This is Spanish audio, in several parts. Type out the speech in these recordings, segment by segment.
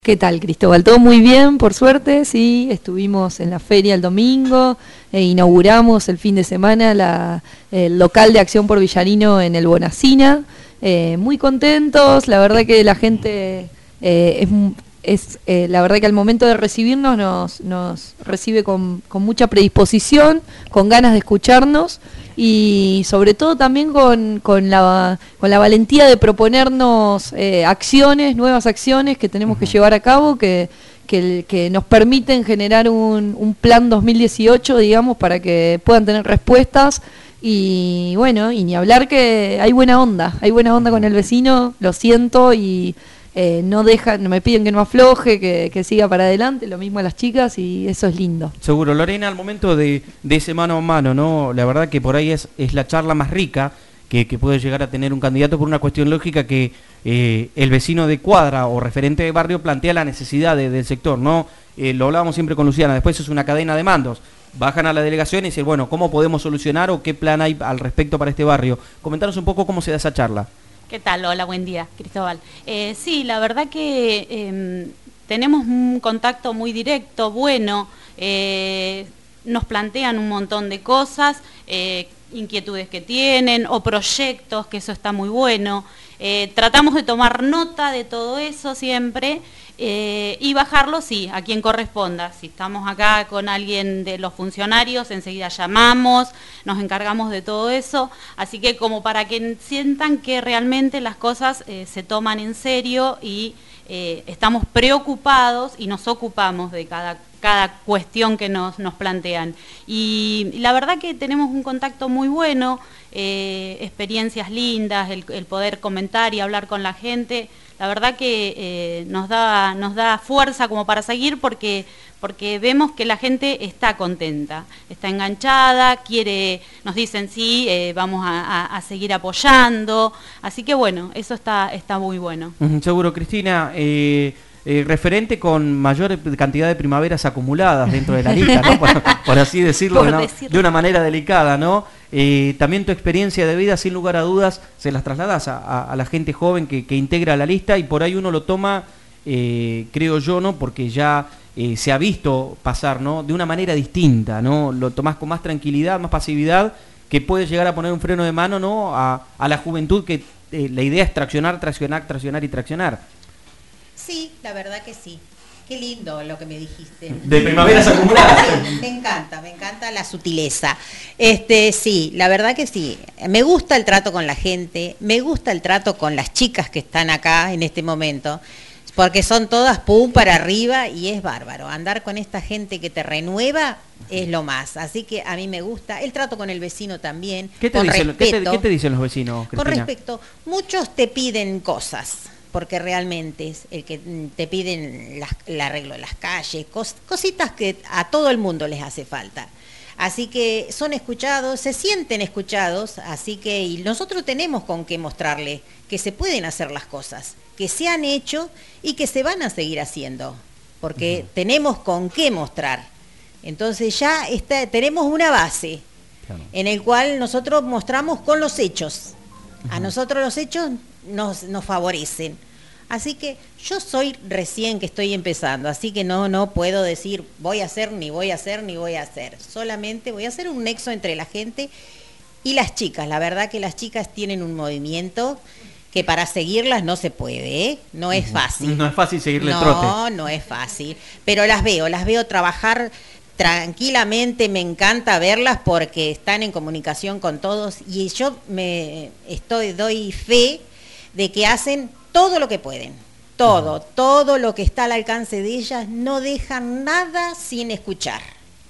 ¿Qué tal, Cristóbal? Todo muy bien, por suerte, sí. Estuvimos en la feria el domingo, inauguramos el fin de semana el local de Acción por Villarino en el Bonacina. Muy contentos, la verdad que la gente la verdad que al momento de recibirnos nos recibe con mucha predisposición, con ganas de escucharnos y sobre todo también con la valentía de proponernos nuevas acciones que tenemos que llevar a cabo, que nos permiten generar un plan 2018, digamos, para que puedan tener respuestas. Y bueno, y ni hablar que hay buena onda con el vecino, lo siento, y no me piden que no afloje, que siga para adelante, lo mismo a las chicas, y eso es lindo. Seguro. Lorena, al momento de ese mano a mano, ¿no? La verdad que por ahí es la charla más rica que puede llegar a tener un candidato, por una cuestión lógica que el vecino de cuadra o referente de barrio plantea la necesidad del sector, ¿no? Lo hablábamos siempre con Luciana, después es una cadena de mandos. Bajan a la delegación y dicen, bueno, ¿cómo podemos solucionar o qué plan hay al respecto para este barrio? Comentanos un poco cómo se da esa charla. ¿Qué tal? Hola, buen día, Cristóbal. Sí, la verdad que tenemos un contacto muy directo, bueno, nos plantean un montón de cosas, inquietudes que tienen o proyectos, que eso está muy bueno. Tratamos de tomar nota de todo eso siempre y bajarlo, sí, a quien corresponda. Si estamos acá con alguien de los funcionarios, enseguida llamamos, nos encargamos de todo eso. Así que como para que sientan que realmente las cosas se toman en serio y estamos preocupados y nos ocupamos de cada cuestión que nos plantean. Y la verdad que tenemos un contacto muy bueno, experiencias lindas, el poder comentar y hablar con la gente. La verdad que nos da fuerza como para seguir porque vemos que la gente está contenta, está enganchada, nos dicen sí, vamos a seguir apoyando. Así que bueno, eso está muy bueno. Seguro, Cristina. Referente con mayor cantidad de primaveras acumuladas dentro de la lista, ¿no? por así decirlo, de una manera delicada, ¿no? También tu experiencia de vida, sin lugar a dudas, se las trasladas a la gente joven que integra la lista, y por ahí uno lo toma, creo yo, ¿no? Porque ya se ha visto pasar, ¿no? De una manera distinta, ¿no? Lo tomás con más tranquilidad, más pasividad, que puede llegar a poner un freno de mano, ¿no? A la juventud, que la idea es traccionar y traccionar. Sí, la verdad que sí. Qué lindo lo que me dijiste. De primaveras acumuladas. Me encanta la sutileza. Sí, la verdad que sí. Me gusta el trato con la gente, me gusta el trato con las chicas que están acá en este momento, porque son todas pum para arriba y es bárbaro. Andar con esta gente que te renueva es lo más. Así que a mí me gusta el trato con el vecino también. ¿Qué te dicen los vecinos, Cristina? Con respeto, muchos te piden cosas, porque realmente es el que te piden el arreglo de las calles, cositas que a todo el mundo les hace falta. Así que son escuchados, se sienten escuchados, así que y nosotros tenemos con qué mostrarles que se pueden hacer las cosas, que se han hecho y que se van a seguir haciendo, porque tenemos con qué mostrar. Entonces ya tenemos una base, claro, en el cual nosotros mostramos con los hechos. A nosotros los hechos nos favorecen. Así que yo soy recién que estoy empezando, así que no puedo decir voy a hacer, ni voy a hacer, ni voy a hacer. Solamente voy a hacer un nexo entre la gente y las chicas. La verdad que las chicas tienen un movimiento que para seguirlas no se puede, ¿eh? No es fácil. No es fácil seguirle el trote. No es fáil. Pero las veo trabajar tranquilamente, me encanta verlas porque están en comunicación con todos y yo doy fe de que hacen todo lo que pueden, todo lo que está al alcance de ellas, no dejan nada sin escuchar.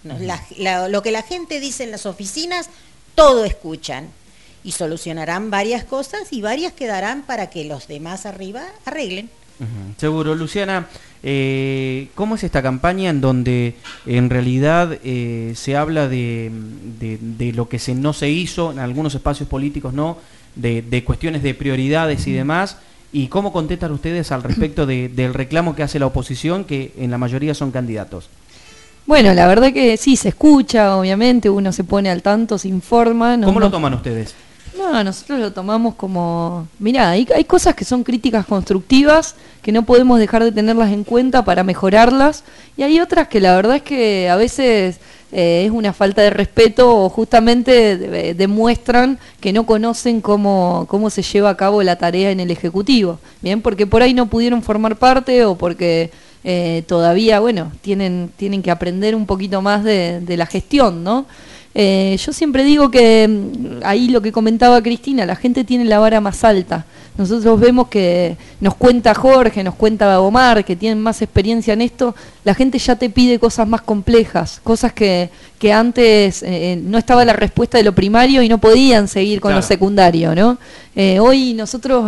Lo que la gente dice en las oficinas, todo escuchan y solucionarán varias cosas y varias quedarán para que los demás arriba arreglen. Seguro. Luciana, ¿cómo es esta campaña en donde en realidad se habla de lo que no se hizo en algunos espacios políticos, ¿no? De cuestiones de prioridades y demás? ¿Y cómo contestan ustedes al respecto del reclamo que hace la oposición, que en la mayoría son candidatos? Bueno, la verdad que sí, se escucha, obviamente, uno se pone al tanto, se informa. ¿Cómo lo toman ustedes? No, nosotros lo tomamos como, mirá, hay cosas que son críticas constructivas, que no podemos dejar de tenerlas en cuenta para mejorarlas, y hay otras que la verdad es que a veces es una falta de respeto o justamente demuestran que no conocen cómo se lleva a cabo la tarea en el Ejecutivo, bien, porque por ahí no pudieron formar parte o porque todavía, bueno, tienen que aprender un poquito más de la gestión, ¿no? Yo siempre digo que ahí lo que comentaba Cristina, la gente tiene la vara más alta. Nosotros vemos que nos cuenta Jorge, nos cuenta Omar, que tienen más experiencia en esto, la gente ya te pide cosas más complejas, cosas que antes no estaba la respuesta de lo primario y no podían seguir con lo secundario, ¿no? Hoy nosotros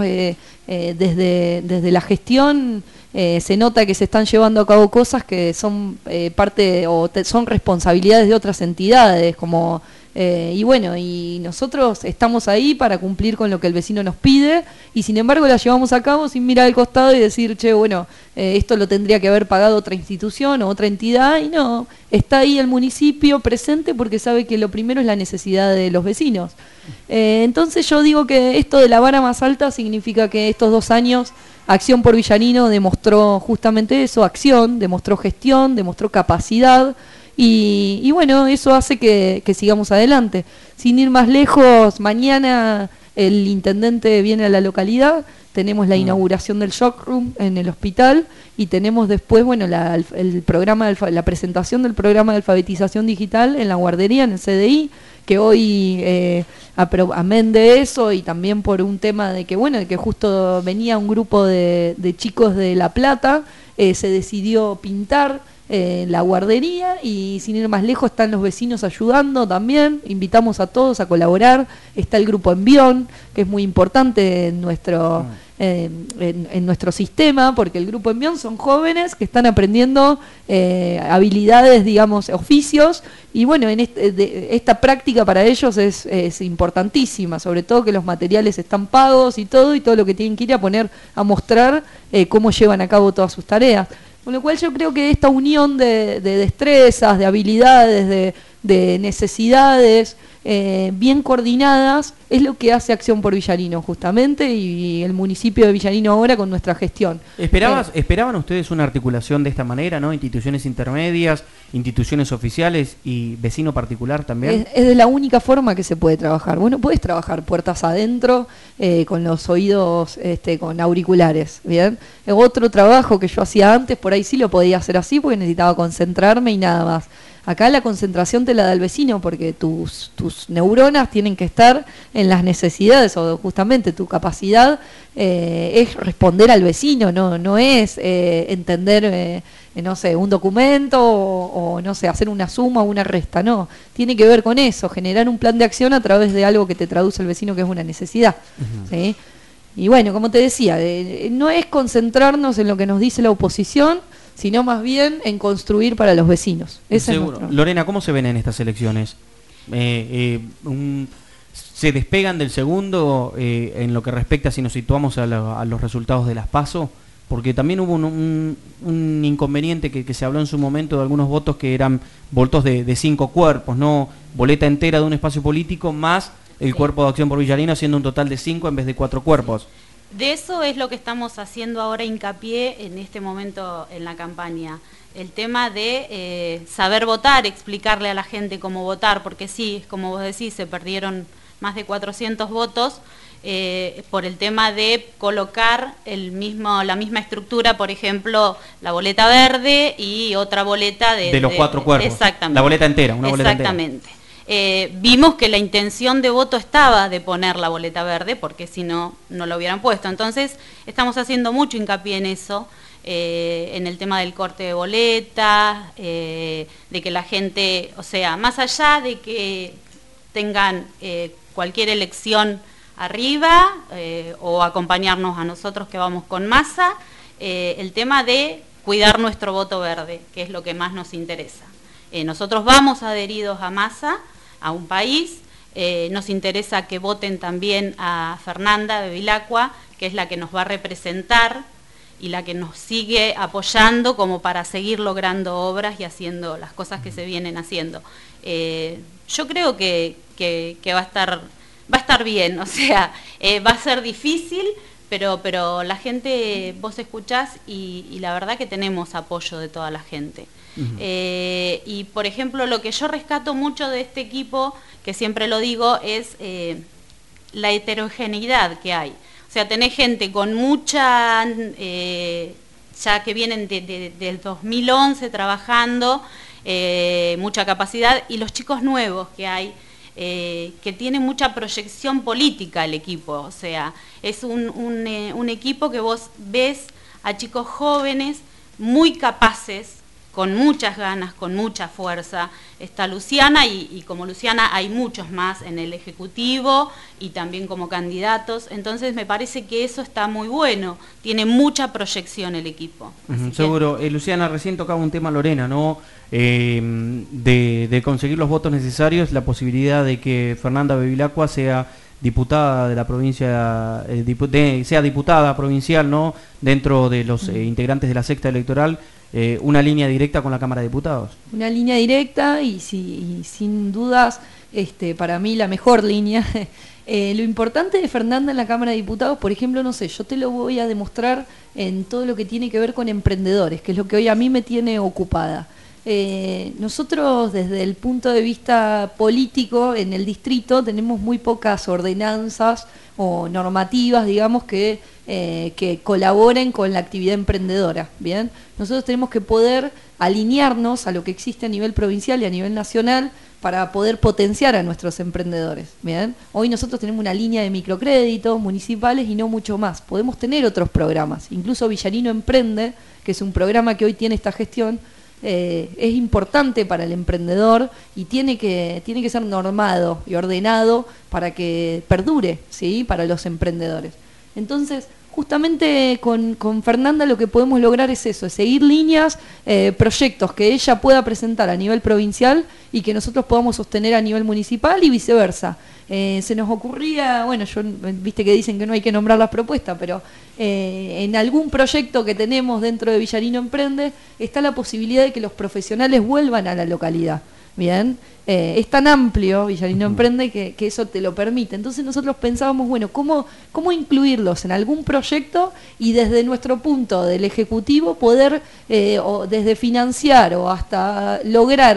desde la gestión se nota que se están llevando a cabo cosas que son parte o son responsabilidades de otras entidades, como y bueno, y nosotros estamos ahí para cumplir con lo que el vecino nos pide y sin embargo la llevamos a cabo sin mirar al costado y decir, che, bueno, esto lo tendría que haber pagado otra institución o otra entidad, y no, está ahí el municipio presente porque sabe que lo primero es la necesidad de los vecinos. Entonces yo digo que esto de la vara más alta significa que estos 2 años Acción por Villarino demostró justamente eso, acción, demostró gestión, demostró capacidad y bueno, eso hace que sigamos adelante. Sin ir más lejos, mañana el intendente viene a la localidad, tenemos la inauguración del shock room en el hospital y tenemos después, bueno, el programa la presentación del programa de alfabetización digital en la guardería, en el CDI, que hoy, amén de eso y también por un tema de que, bueno, de que justo venía un grupo de chicos de La Plata, se decidió pintar la guardería y sin ir más lejos están los vecinos ayudando también, invitamos a todos a colaborar, está el grupo Envión, que es muy importante en nuestro sistema, porque el grupo Envión son jóvenes que están aprendiendo habilidades, digamos, oficios, y bueno, esta práctica para ellos es importantísima, sobre todo que los materiales están pagos y todo lo que tienen que ir a poner a mostrar cómo llevan a cabo todas sus tareas. Con lo cual yo creo que esta unión de destrezas, de habilidades, de necesidades bien coordinadas es lo que hace Acción por Villarino justamente y el municipio de Villarino ahora con nuestra gestión. ¿Esperaban ustedes una articulación de esta manera, ¿no? Instituciones intermedias, instituciones oficiales y vecino particular también? Es de la única forma que se puede trabajar. Bueno, puedes trabajar puertas adentro con los oídos con auriculares, ¿bien? Otro trabajo que yo hacía antes, por ahí sí lo podía hacer así porque necesitaba concentrarme y nada más. Acá la concentración te la da el vecino porque tus neuronas tienen que estar en las necesidades o justamente tu capacidad es responder al vecino, no es entender, no sé, un documento o no sé, hacer una suma o una resta, no. Tiene que ver con eso, generar un plan de acción a través de algo que te traduce el vecino que es una necesidad, ¿sí? Y bueno, como te decía, no es concentrarnos en lo que nos dice la oposición, sino más bien en construir para los vecinos. Seguro. Lorena, ¿cómo se ven en estas elecciones? ¿Se despegan del segundo en lo que respecta, si nos situamos a los resultados de las PASO? Porque también hubo un inconveniente que se habló en su momento de algunos votos que eran votos de 5 cuerpos, ¿no? Boleta entera de un espacio político más el cuerpo de Acción por Villarino, haciendo un total de 5 en vez de 4 cuerpos. De eso es lo que estamos haciendo ahora hincapié en este momento en la campaña. El tema de saber votar, explicarle a la gente cómo votar, porque sí, como vos decís, se perdieron más de 400 votos por el tema de colocar la misma estructura, por ejemplo, la boleta verde y otra boleta de los 4 cuerpos. Exactamente. La boleta entera, una boleta entera. Exactamente. Vimos que la intención de voto estaba de poner la boleta verde, porque si no, no lo hubieran puesto. Entonces, estamos haciendo mucho hincapié en eso, en el tema del corte de boletas, de que la gente, o sea, más allá de que tengan cualquier elección arriba o acompañarnos a nosotros que vamos con Massa, el tema de cuidar nuestro voto verde, que es lo que más nos interesa. Nosotros vamos adheridos a Massa, a un país, nos interesa que voten también a Fernanda de Vilacqua, que es la que nos va a representar y la que nos sigue apoyando como para seguir logrando obras y haciendo las cosas que se vienen haciendo. Yo creo que va a estar va a estar bien, o sea, va a ser difícil, pero la gente, vos escuchás y la verdad que tenemos apoyo de toda la gente. Y por ejemplo, lo que yo rescato mucho de este equipo, que siempre lo digo, es la heterogeneidad que hay. O sea, tenés gente con mucha, ya que vienen del 2011 trabajando, mucha capacidad, y los chicos nuevos que hay, que tiene mucha proyección política el equipo. O sea, es un equipo que vos ves a chicos jóvenes muy capaces, con muchas ganas, con mucha fuerza. Está Luciana y como Luciana hay muchos más en el Ejecutivo y también como candidatos. Entonces me parece que eso está muy bueno. Tiene mucha proyección el equipo. Seguro. Luciana, recién tocaba un tema, Lorena, ¿no? De conseguir los votos necesarios, la posibilidad de que Fernanda Bevilacqua sea diputada de la provincia, sea diputada provincial, ¿no? Dentro de los integrantes de la secta electoral. Una línea directa con la Cámara de Diputados. Una línea directa y sin dudas, para mí la mejor línea. Lo importante de Fernanda en la Cámara de Diputados, por ejemplo, no sé, yo te lo voy a demostrar en todo lo que tiene que ver con emprendedores, que es lo que hoy a mí me tiene ocupada. Nosotros desde el punto de vista político en el distrito tenemos muy pocas ordenanzas o normativas, digamos, que colaboren con la actividad emprendedora. Bien, nosotros tenemos que poder alinearnos a lo que existe a nivel provincial y a nivel nacional para poder potenciar a nuestros emprendedores. Bien, hoy nosotros tenemos una línea de microcréditos municipales y no mucho más. Podemos tener otros programas, incluso Villarino Emprende, que es un programa que hoy tiene esta gestión. Es importante para el emprendedor y tiene que ser normado y ordenado para que perdure, ¿sí? Para los emprendedores. Entonces, justamente con Fernanda lo que podemos lograr es eso, es seguir líneas, proyectos que ella pueda presentar a nivel provincial y que nosotros podamos sostener a nivel municipal y viceversa. Se nos ocurría, bueno, viste que dicen que no hay que nombrar las propuestas, pero en algún proyecto que tenemos dentro de Villarino Emprende está la posibilidad de que los profesionales vuelvan a la localidad. Bien, es tan amplio Villarino Emprende que eso te lo permite. Entonces nosotros pensábamos, bueno, ¿cómo incluirlos en algún proyecto y desde nuestro punto del Ejecutivo poder, o desde financiar o hasta lograr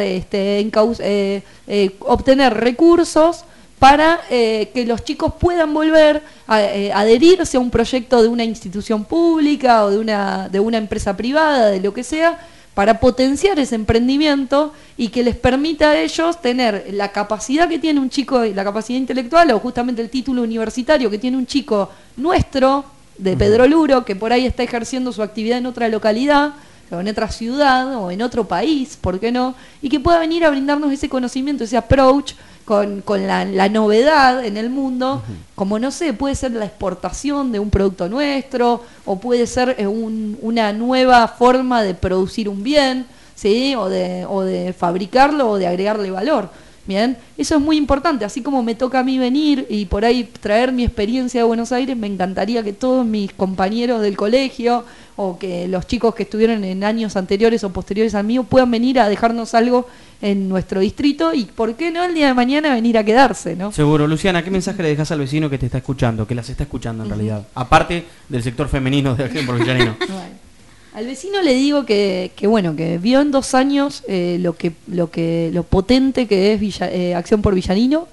obtener recursos para que los chicos puedan volver a adherirse a un proyecto de una institución pública o de una empresa privada, de lo que sea, para potenciar ese emprendimiento y que les permita a ellos tener la capacidad que tiene un chico, la capacidad intelectual o justamente el título universitario que tiene un chico nuestro, de Pedro Luro, que por ahí está ejerciendo su actividad en otra localidad, o en otra ciudad, o en otro país, ¿por qué no? Y que pueda venir a brindarnos ese conocimiento, ese approach, con la novedad en el mundo, como no sé, puede ser la exportación de un producto nuestro, o puede ser una nueva forma de producir un bien, ¿sí? o de fabricarlo o de agregarle valor. Bien, eso es muy importante, así como me toca a mí venir y por ahí traer mi experiencia de Buenos Aires, me encantaría que todos mis compañeros del colegio o que los chicos que estuvieron en años anteriores o posteriores al mío puedan venir a dejarnos algo en nuestro distrito y por qué no el día de mañana venir a quedarse, ¿no? Seguro. Luciana, ¿qué mensaje le dejas al vecino que te está escuchando, que las está escuchando en realidad? Aparte del sector femenino de Acción por Villarino. Bueno. Al vecino le digo que vio en 2 años lo potente que es Acción por Villarino,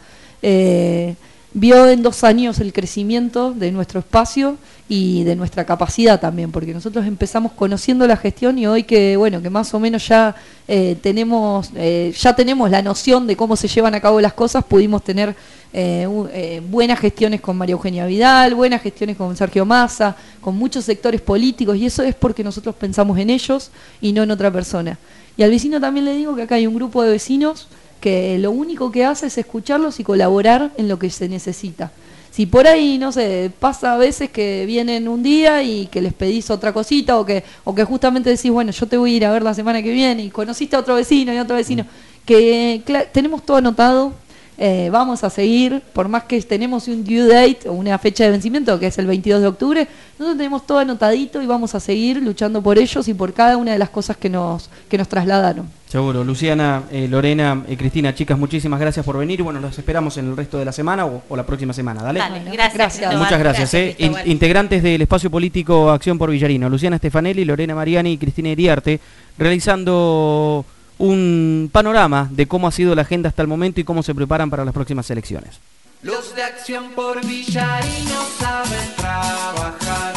vio en 2 años el crecimiento de nuestro espacio y de nuestra capacidad también, porque nosotros empezamos conociendo la gestión y hoy que más o menos ya tenemos la noción de cómo se llevan a cabo las cosas, pudimos tener buenas gestiones con María Eugenia Vidal, buenas gestiones con Sergio Massa, con muchos sectores políticos, y eso es porque nosotros pensamos en ellos y no en otra persona. Y al vecino también le digo que acá hay un grupo de vecinos que lo único que hace es escucharlos y colaborar en lo que se necesita. Si por ahí, no sé, pasa a veces que vienen un día y que les pedís otra cosita o que justamente decís, bueno, yo te voy a ir a ver la semana que viene y conociste a otro vecino y otro vecino, que tenemos todo anotado, vamos a seguir, por más que tenemos un due date o una fecha de vencimiento que es el 22 de octubre, nosotros tenemos todo anotadito y vamos a seguir luchando por ellos y por cada una de las cosas que nos trasladaron. Seguro. Luciana, Lorena, Cristina, chicas, muchísimas gracias por venir. Bueno, los esperamos en el resto de la semana o la próxima semana. Dale. Gracias. Muchas gracias. Integrantes del Espacio Político Acción por Villarino, Luciana Stefanelli, Lorena Mariani y Cristina Iriarte, realizando un panorama de cómo ha sido la agenda hasta el momento y cómo se preparan para las próximas elecciones. Los de Acción por Villarino saben trabajar.